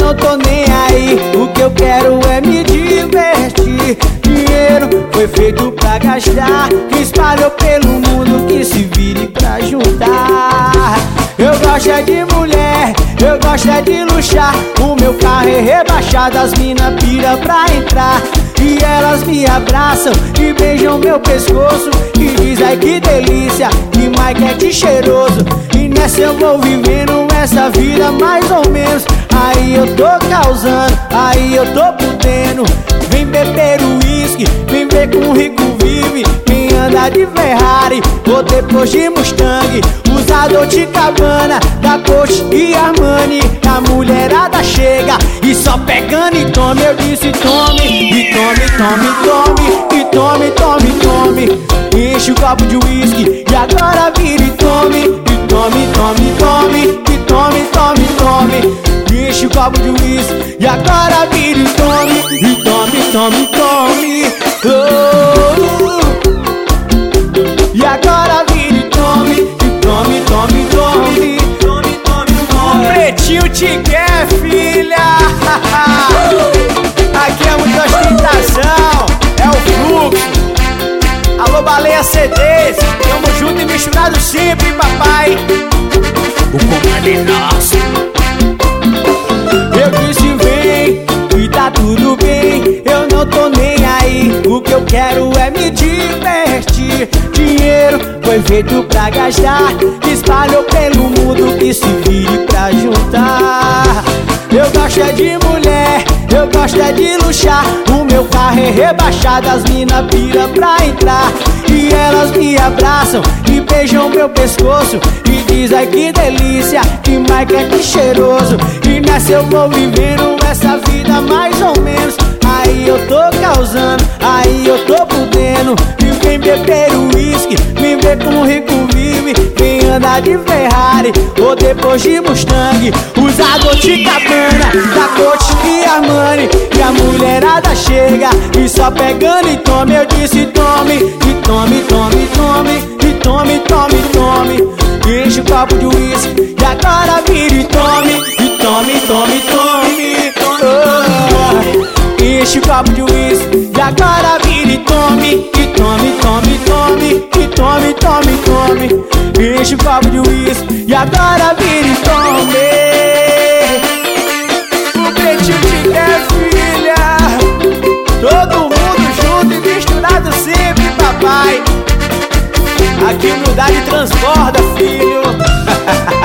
não tô nem aí, o que eu quero é me divertir. Dinheiro foi feito pra gastar, que espalhou pelo mundo, que se vire pra juntar. Eu gosto é de mulher, eu gosto é de luxar. O meu carro é rebaixado, as mina pira pra entrar. E elas me abraçam e beijam meu pescoço e diz ai que delícia, que Mike é de cheiroso. E nessa eu vou vivendo essa vida mais ou menos. Aí eu tô causando, aí eu tô podendo. Vem beber o uísque, vem ver com o rico vive. Vem andar de Ferrari ou depois de Mustang. Usa Dolce & Gabbana, da Coach e Armani. A mulherada chega e só pegando e tome. Eu disse tome, e tome, tome, tome. E tome, tome, tome. Enche o copo de uísque e agora vira e tome. E tome, tome, tome. E tome, tome, tome. Enche o copo de uísque e agora vira e tome. E tome, tome, tome. E agora vira e tome. E tome, tome, tome. O pretinho te quer, filha. Aqui é muita ostentação, é o fluxo. Alô, Baleia CDs, tamo junto e misturado sempre, papai. O comando é nosso. Eu disse vem, e tá tudo bem. Eu não tô nem aí, o que eu quero é me divertir. Dinheiro foi feito pra gastar, que espalhou pelo mundo, que se vire pra juntar. Eu gosto é de mulher, eu gosto é de luxar. O meu carro é rebaixado, as mina pira pra entrar. E elas me abraçam e beijam meu pescoço e diz ai que delícia, que Mike é de cheiroso. E nessa eu vou vivendo essa vida mais ou menos. Aí eu tô causando, aí eu tô podendo. E vem beber o uísque, vem ver como o rico vive. Vem andar de Ferrari ou depois de Mustang. Usa Dolce & Gabbana, da Coach e Armani. E a mulherada chega e só pegando e tome. Eu disse tome, e tome, tome, tome. E tome, tome, tome. Enche o copo de uísque e agora vira e tome. E tome, tome, tome. Enche o copo de uísque e agora vira e tome. E tome, tome, tome. E tome, tome, tome. Enche o copo de uísque e agora vira e tome. O pretinho te quer, filha. Todo mundo junto e misturado sempre, papai. Aqui humildade transborda, filho.